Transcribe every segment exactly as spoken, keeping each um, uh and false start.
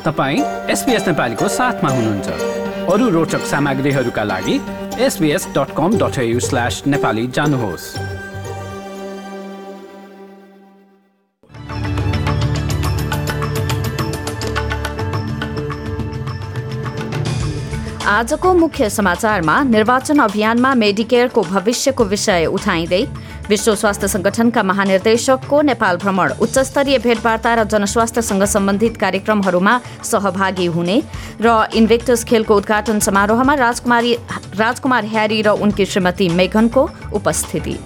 तपाईं एसबीएस नेपालीको साथमा हुनुहुन्छ। अरू रोचक सामग्रीहरूका लागि S B S dot com dot A U slash Nepali जानुहोस्। आजको मुख्य समाचारमा निर्वाचन अभियानमा मेडिकेयरको भविष्यको विषय उठाइँदै विश्व स्वास्थ्य संगठनका महानिर्देशकको नेपाल भ्रमण, उच्चस्तरीय भेटवार्ता र जनस्वास्थ्यसँग सम्बन्धित कार्यक्रमहरूमा सहभागी हुने र इन्भेक्टस खेलको उद्घाटन समारोहमा राजकुमारी राजकुमार ह्यारी र उनकी श्रीमती मेघनको उपस्थिति।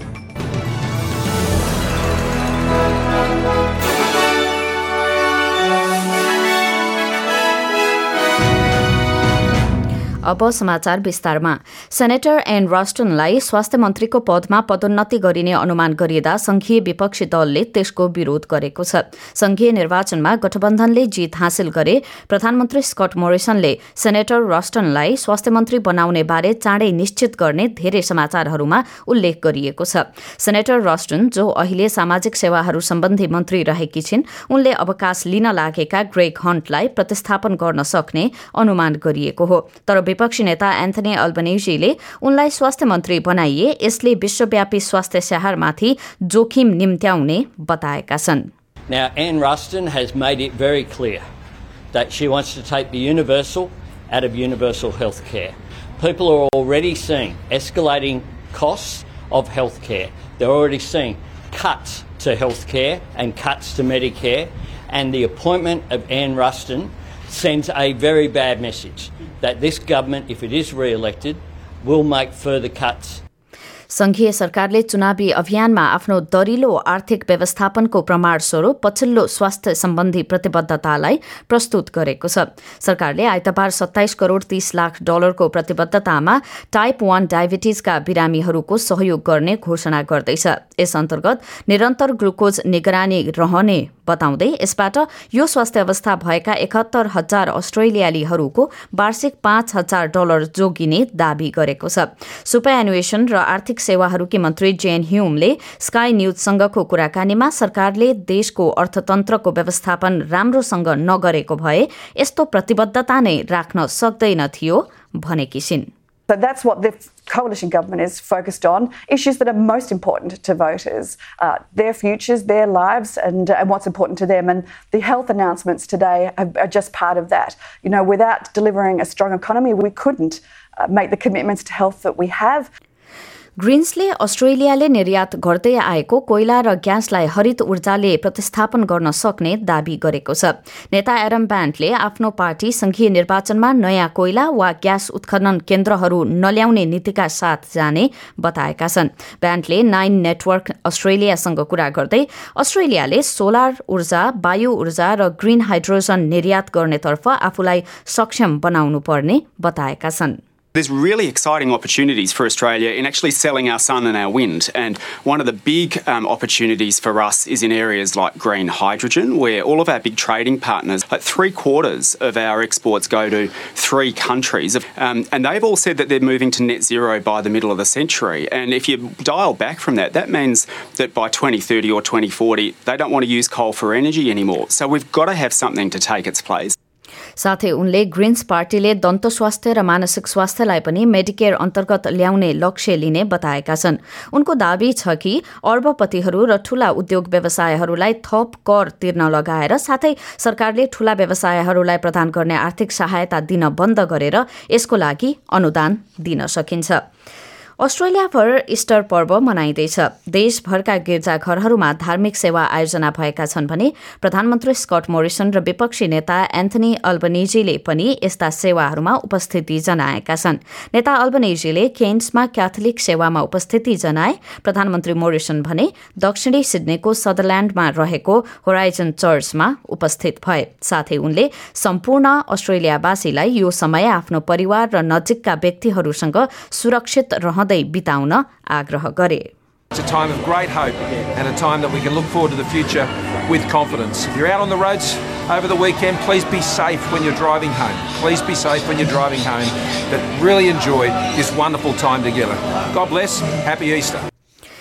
अब समाचार विस्तारमा। सेनेटर एन रस्टनलाई स्वास्थ्य मन्त्रीको पदमा पदोन्नति गरिने अनुमान गरिँदा संघीय विपक्षी दलले त्यसको विरोध गरेको छ। संघीय निर्वाचनमा गठबन्धनले जित हासिल गरे प्रधानमन्त्री स्कट मोरिसनले सेनेटर रस्टनलाई स्वास्थ्य मन्त्री बनाउने बारे चाँडै निश्चित गर्ने धेरै समाचारहरूमा उल्लेख गरिएको छ। सेनेटर रस्टन, जो अहिले सामाजिक सेवाहरू सम्बन्धी मन्त्री रहेकी छिन्, उनले अवकाश लिन लागेका ग्रेग हन्टलाई प्रतिस्थापन गर्न सक्ने अनुमान गरिएको हो। तर विपक्षी नेता एन्थनी अल्बनेजीले उनलाई स्वास्थ्य मन्त्री बनाइए यसले विश्वव्यापी स्वास्थ्य स्याहारमाथि जोखिम निम्त्याउने बताएका छन्। Now, Anne Ruston has made it very clear that she wants to take the universal out of universal health care. People are already seeing escalating costs of health care. They're already seeing cuts to health care and cuts to Medicare, and the appointment of Anne Ruston sends a very bad message that this government, if it is re-elected, will make further cuts. संघीय सरकारले चुनावी अभियानमा आफ्नो दरिलो आर्थिक व्यवस्थापनको प्रमाणस्वरूप पछिल्लो स्वास्थ्य सम्बन्धी प्रतिबद्धतालाई प्रस्तुत गरेको छ। सरकारले आइतबार सत्ताइस करोड़ तीस लाख डलरको प्रतिबद्धतामा टाइप वन डायबिटिजका बिरामीहरूको सहयोग गर्ने घोषणा गर्दैछ। यस अन्तर्गत निरन्तर ग्लुकोज निगरानी रहने बताउँदै यसबाट यो स्वास्थ्य अवस्था भएका एकहत्तर हजार अस्ट्रेलियालीहरूको वार्षिक पाँच हजार डलर जोगिने दावी गरेको छ। सुपरएन्युएसन र आर्थिक सेवाहरूकी मन्त्री जेन ह्युमले स्काई न्यूजसँगको कुराकानीमा सरकारले देशको अर्थतन्त्रको व्यवस्थापन राम्रोसँग नगरेको भए यस्तो प्रतिबद्धता नै राख्न सक्दैन थियो भनेकी छिन्। So that's what the coalition government is focused on, issues that are most important to voters, uh, their futures, their lives, and, and what's important to them. And the health announcements today are, are just part of that. You know, without delivering a strong economy, we couldn't uh, make the commitments to health that we have. ग्रीन्सले अस्ट्रेलियाले निर्यात गर्दै आएको कोइला र ग्यासलाई हरित ऊर्जाले प्रतिस्थापन गर्न सक्ने दावी गरेको छ। नेता एडम ब्यान्टले आफ्नो पार्टी संघीय निर्वाचनमा नयाँ कोइला वा ग्यास उत्खनन केन्द्रहरू नल्याउने नीतिका साथ जाने बताएका छन्। ब्यान्टले नाइन नेटवर्क अस्ट्रेलियासँग कुरा गर्दै अस्ट्रेलियाले सोलर ऊर्जा, वायु ऊर्जा र ग्रीन हाइड्रोजन निर्यात गर्नेतर्फ आफूलाई सक्षम बनाउनु पर्ने बताएका छन्। There's really exciting opportunities for Australia in actually selling our sun and our wind. And one of the big um, opportunities for us is in areas like green hydrogen, where all of our big trading partners, like three quarters of our exports go to three countries. Um, and they've all said that they're moving to net zero by the middle of the century. And if you dial back from that, that means that by twenty thirty or twenty forty, they don't want to use coal for energy anymore. So we've got to have something to take its place. साथै उनले Green's पार्टीले दन्त स्वास्थ्य र मानसिक स्वास्थ्यलाई पनि Medicare अन्तर्गत ल्याउने लक्ष्य लिने बताएका छन्। उनको दावी छ कि अर्बपतिहरू र ठूला उद्योग व्यवसायहरूलाई थप कर तिर्न लगाएर साथै सरकारले ठूला व्यवसायहरूलाई प्रदान गर्ने आर्थिक सहायता दिन बन्द गरेर यसको लागि अनुदान दिन सकिन्छ। अस्ट्रेलियाभर इस्टर पर्व मनाइँदैछ। देशभरका गिर्जाघरहरूमा धार्मिक सेवा आयोजना भएका छन् भने प्रधानमन्त्री स्कट मोरिसन र विपक्षी नेता एन्थनी अल्बनेजीले पनि यस्ता सेवाहरूमा उपस्थिति जनाएका छन्। नेता अल्बनेजीले केन्समा क्याथोलिक सेवामा उपस्थिति जनाए। प्रधानमन्त्री मोरिसन भने दक्षिणी सिडनीको सदरल्याण्डमा रहेको होराइजन चर्चमा उपस्थित भए। साथै उनले सम्पूर्ण अस्ट्रेलियावासीलाई यो समय आफ्नो परिवार र नजिकका व्यक्तिहरूसँग सुरक्षित रहँदै बिताउन आग्रह गरे। It's a time of great hope and a time that we can look forward to the future with confidence. If you're out on the roads over the weekend, please be safe when you're driving home. Please be safe when you're driving home. But really enjoy this wonderful time together. God bless. Happy Easter.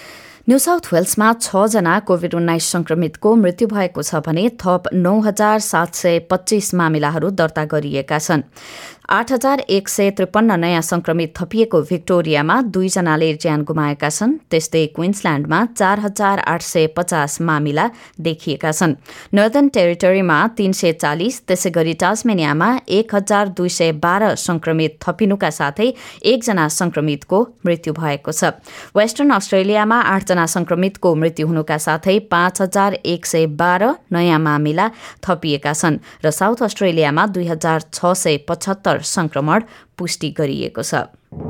New South वेल्समा छजना covid उन्नाइस संक्रमितको मृत्यु भएको छ भने थप नौ हजार सात सय पच्चीस मामिलाहरू दर्ता गरिएका छन्। आठ हजार एक सय त्रिपन्न नयाँ संक्रमित थपिएको भिक्टोरियामा दुईजनाले ज्यान गुमाएका छन्। त्यस्तै क्वीन्सल्याण्डमा चार हजार आठ सय पचास मामिला देखिएका छन्। नर्दर्न टेरिटोरीमा तीन सय चालिस, त्यसै गरी टास्मेनियामा एक हजार दुई सय बाह्र संक्रमित थपिनुका साथै एकजना संक्रमितको मृत्यु भएको छ। वेस्टर्न अस्ट्रेलियामा आठजना संक्रमितको मृत्यु हुनुका साथै पाँच हजार एक सय बाह्र नयाँ मामिला थपिएका छन् र साउथ अस्ट्रेलियामा दुई हजार छ सय पचहत्तर संक्रमण पुष्टि गरिएको छ।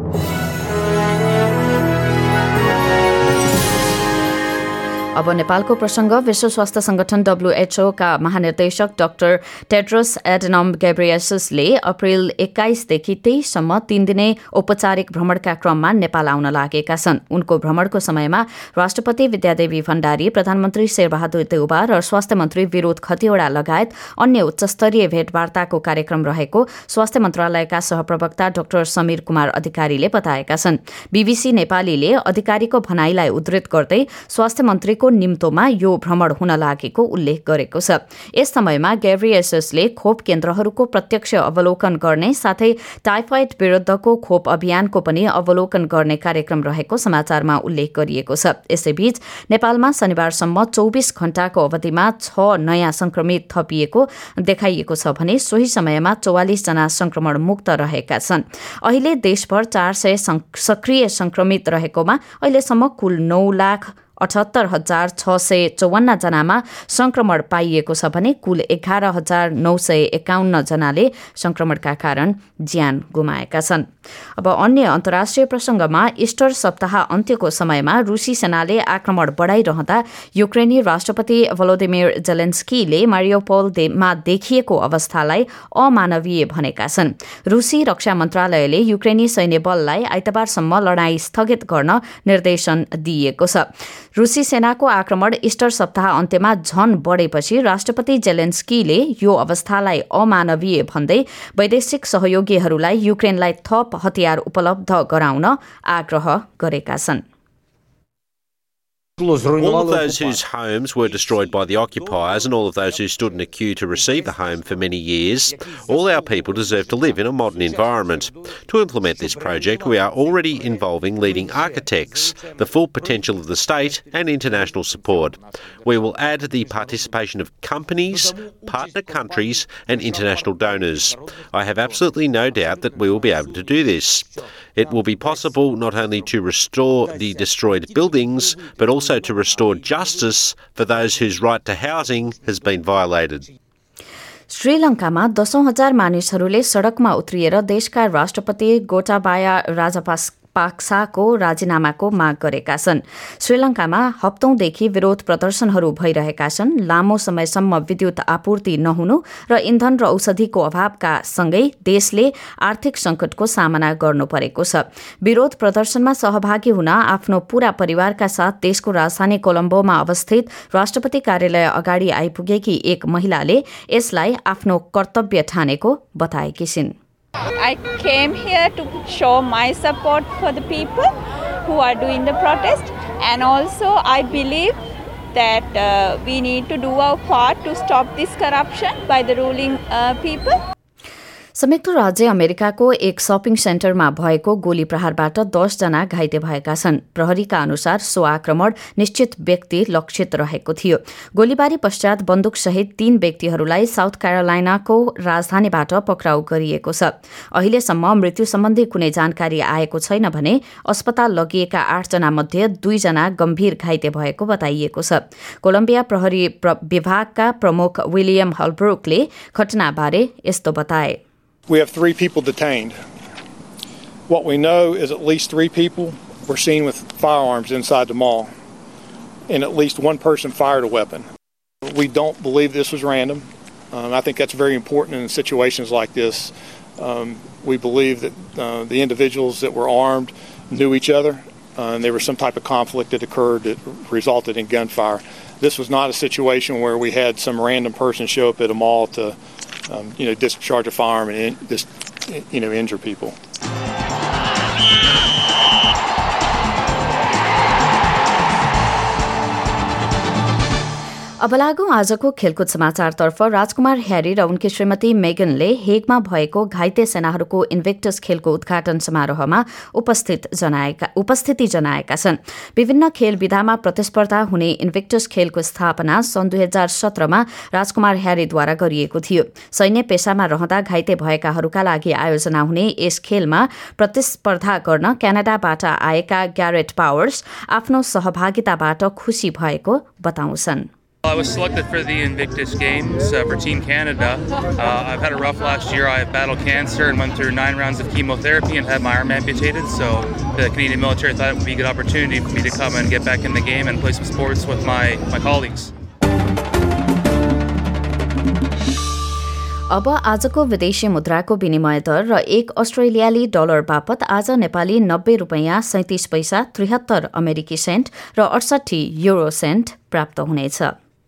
अब नेपालको प्रसंग। विश्व स्वास्थ्य संगठन डब्ल्यूएचओ का महानिर्देशक डाक्टर टेड्रोस एडनम गेब्रेयेससले अप्रेल एक्काइसदेखि तेइससम्म तीन दिने औपचारिक भ्रमणका क्रममा नेपाल आउन लागेका छन्। उनको भ्रमणको समयमा राष्ट्रपति विद्यादेवी भण्डारी, प्रधानमन्त्री शेरबहादुर देउबा र स्वास्थ्य मन्त्री विरोध खतिवड़ा लगायत अन्य उच्चस्तरीय भेटवार्ताको कार्यक्रम रहेको स्वास्थ्य मन्त्रालयका सहप्रवक्ता डाक्टर समीर कुमार अधिकारीले बताएका छन्। बीबीसी नेपालीले अधिकारीको भनाईलाई उद्धृत गर्दै स्वास्थ्य मन्त्रीको निम्तोमा यो भ्रमण हुन लागेको उल्लेख गरेको छ। यस समयमा गेब्रियेससले खोप केन्द्रहरूको प्रत्यक्ष अवलोकन गर्ने साथै टाइफाइड विरुद्धको खोप अभियानको पनि अवलोकन गर्ने कार्यक्रम रहेको समाचारमा उल्लेख गरिएको छ। यसैबीच नेपालमा शनिबारसम्म चौबिस घण्टाको अवधिमा छ नयाँ संक्रमित थपिएको देखाइएको छ भने सोही समयमा चौवालिस जना संक्रमण मुक्त रहेका छन्। अहिले देशभर चार सय सक्रिय संक्रमित रहेकोमा अहिलेसम्म कुल नौ लाख अठहत्तर हजार छ सय चौवन्न जनामा संक्रमण पाइएको छ भने कुल एघार हजार नौ सय एकाउन्न जनाले संक्रमणका कारण ज्यान गुमाएका छन्। अब अन्य अन्तर्राष्ट्रिय प्रसंगमा इस्टर सप्ताह अन्त्यको समयमा रूसी सेनाले आक्रमण बढ़ाइरहँदा युक्रेनी राष्ट्रपति भलोदिमिर जेलेन्स्कीले मारियोपोलमा देखिएको अवस्थालाई अमानवीय भनेका छन्। रूसी रक्षा मन्त्रालयले युक्रेनी सैन्य बललाई आइतबारसम्म लडाईँ स्थगित गर्न निर्देशन दिएको छ। रूसी सेनाको आक्रमण इस्टर सप्ताह अन्त्यमा झन बढेपछि राष्ट्रपति जेलेन्स्कीले यो अवस्थालाई अमानवीय भन्दै वैदेशिक सहयोगीहरूलाई युक्रेनलाई थप हतियार उपलब्ध गराउन आग्रह गरेका छन्। All of those whose homes were destroyed by the occupiers and all of those who stood in a queue to receive the home for many years, all our people deserve to live in a modern environment. To implement this project, we are already involving leading architects, the full potential of the state and international support. We will add the participation of companies, partner countries and international donors. I have absolutely no doubt that we will be able to do this. It will be possible not only to restore the destroyed buildings, but also to restore justice for those whose right to housing has been violated. श्रीलंकामा दशौं हजार मानिसहरूले सड़कमा उत्रिएर देशका राष्ट्रपति गोटाबाया राजापाक्सा पाक्साको राजीनामाको माग गरेका छन्। श्रीलंकामा हप्तौंदेखि विरोध प्रदर्शनहरू भइरहेका छन्। लामो समयसम्म विद्युत आपूर्ति नहुनु र इन्धन र औषधिको अभावका सँगै देशले आर्थिक संकटको सामना गर्नु परेको छ। विरोध प्रदर्शनमा सहभागी हुन आफ्नो पूरा परिवारका साथ देशको राजधानी कोलम्बोमा अवस्थित राष्ट्रपति कार्यालय अगाडि आइपुगेकी एक महिलाले यसलाई आफ्नो कर्तव्य ठानेको बताएकी छिन्। I came here to show my support for the people who are doing the protest, and also I believe that uh, we need to do our part to stop this corruption by the ruling uh, people. संयुक्त राज्य अमेरिकाको एक shopping सेन्टरमा भएको गोली प्रहारबाट दस जना घाइते भएका छन्। प्रहरीका अनुसार सो आक्रमण निश्चित व्यक्ति लक्षित रहेको थियो। गोलीबारी पश्चात बन्दुकसहित तीन व्यक्तिहरूलाई साउथ क्यारोलाइनाको राजधानीबाट पक्राउ गरिएको छ। अहिलेसम्म मृत्यु सम्बन्धी कुनै जानकारी आएको छैन भने अस्पताल लगिएका आठजना मध्ये दुईजना गम्भीर घाइते भएको बताइएको छ। कोलम्बिया प्रहरी विभागका प्रमुख विलियम हलब्रुकले घटनाबारे यस्तो बताए। We have three people detained. What we know is at least three people were seen with firearms inside the mall, and at least one person fired a weapon. We don't believe this was random. Um, I think that's very important in situations like this. Um, we believe that uh, the individuals that were armed knew each other, uh, and there was some type of conflict that occurred that resulted in gunfire. This was not a situation where we had some random person show up at a mall to Um, you know, discharge a firearm and in, just, you know, injure people. अब लागौं आजको खेलकुद समाचारतर्फ। राजकुमार Harry र उनकी श्रीमती मेगनले हेगमा भएको घाइते सेनाहरूको इन्भिक्टस खेलको उद्घाटन समारोहमा उपस्थित जनाएका उपस्थिति जनाएका छन्। विभिन्न खेल विधामा प्रतिस्पर्धा हुने इन्भिक्टस खेलको स्थापना सन् दुई हजार सत्रमा राजकुमार ह्यारीद्वारा गरिएको थियो। सैन्य पेशामा रहँदा घाइते भएकाहरूका लागि आयोजना हुने यस खेलमा प्रतिस्पर्धा गर्न क्यानाडाबाट आएका ग्यारेट पावर्स आफ्नो सहभागिताबाट खुशी भएको बताउँछन्। I was selected for the Invictus Games uh, for Team Canada. Uh, I've had a rough last year. I battled cancer and went through nine rounds of chemotherapy and had my arm amputated. So the Canadian military thought it would be a good opportunity for me to come and get back in the game and play some sports with my, my colleagues. अब आजको विदेशी मुद्राको विनिमय दर र एक अस्ट्रेलियाली dollar बापत आज नेपाली नब्बे रुपैयाँ सैंतिस पैसा त्रिहत्तर अमेरिकी सेन्ट र अडसठी युरो सेन्ट प्राप्त हुनेछ।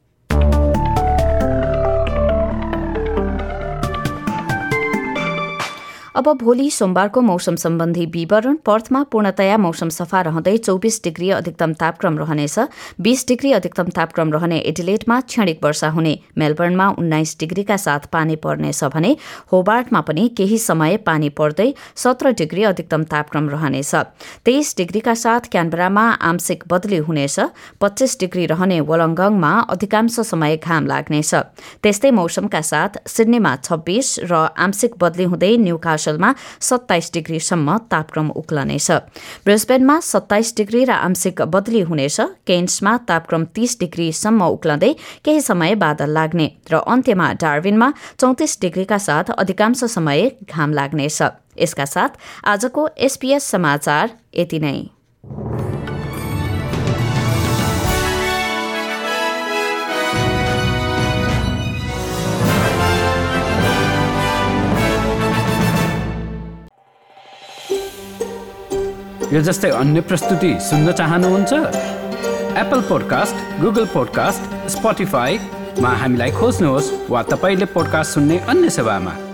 अब भोलि सोमबारको मौसम सम्बन्धी विवरण। पर्थमा पूर्णतया मौसम सफा रहँदै चौबिस डिग्री अधिकतम तापक्रम रहनेछ। बीस डिग्री अधिकतम तापक्रम रहने एडिलेडमा क्षणिक वर्षा हुने। मेलबर्नमा उन्नाइस डिग्रीका साथ पानी पर्नेछ भने होबार्टमा पनि केही समय पानी पर्दै सत्र डिग्री अधिकतम तापक्रम रहनेछ। तेइस डिग्रीका साथ क्यानबरामा आंशिक बदली हुनेछ। पच्चीस डिग्री रहने वोलङ्गङमा अधिकांश समय घाम लाग्नेछ। त्यस्तै मौसमका साथ सिडनीमा छब्बीस र आंशिक बदली हुँदै न्यूकासल मा सत्ताइस डिग्रीसम्म तापक्रम उक्लनेछ। ब्रिस्बेनमा सत्ताइस डिग्री र आंशिक बदली हुनेछ। केन्समा तापक्रम तीस डिग्रीसम्म उक्लँदै केही समय बादल लाग्ने र अन्त्यमा डार्विनमा चौतिस डिग्रीका साथ अधिकांश समय घाम लाग्नेछ। यसका साथ आजको एसपीएस समाचार यति नै। यो जस्तै अन्य प्रस्तुति सुन्न चाहनुहुन्छ? एप्पल पोडकास्ट, गुगल पोडकास्ट, स्पोटिफाईमा हामीलाई खोज्नुहोस् वा तपाईले पोडकास्ट सुन्ने अन्य सेवामा।